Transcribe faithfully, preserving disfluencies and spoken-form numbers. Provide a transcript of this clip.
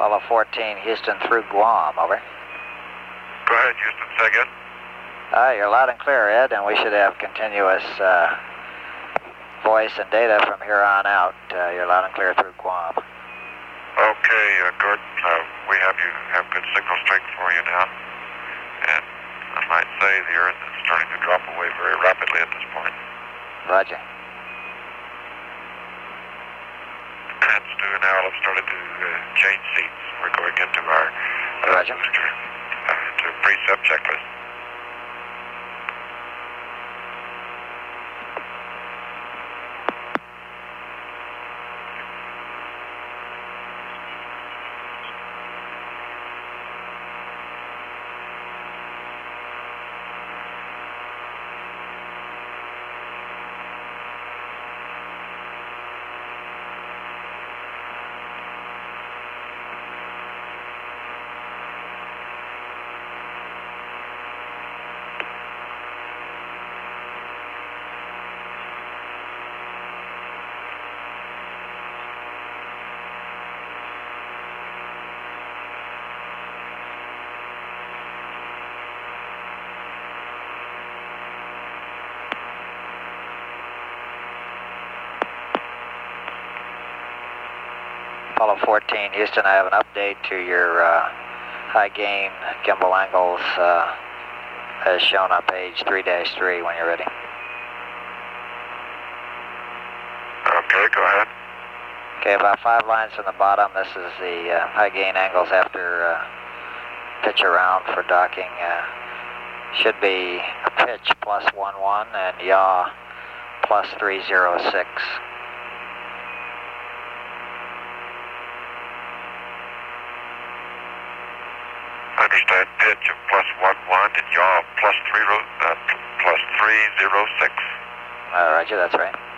Apollo fourteen, Houston through Guam, over. Go ahead, Houston, say again. Uh, you're loud and clear, Ed, and we should have continuous uh, voice and data from here on out. Uh, you're loud and clear through Guam. Okay, uh, Gordon, uh, we have you have good signal strength for you now. And I might say the Earth is starting to drop away very rapidly at this point. Roger. And Stu and Al have started to uh, change seats. We're going into our uh, Roger. booster, uh, into precept checklist. Apollo fourteen, Houston, I have an update to your uh, high gain gimbal angles uh, as shown on page three dash three when you're ready. Okay, go ahead. Okay, about five lines from the bottom, this is the uh, high gain angles after uh, pitch around for docking. Uh, should be a pitch plus one one and yaw plus three zero six. Understand pitch of plus one one and yaw plus three uh, plus three zero six. Uh, Roger, that's right.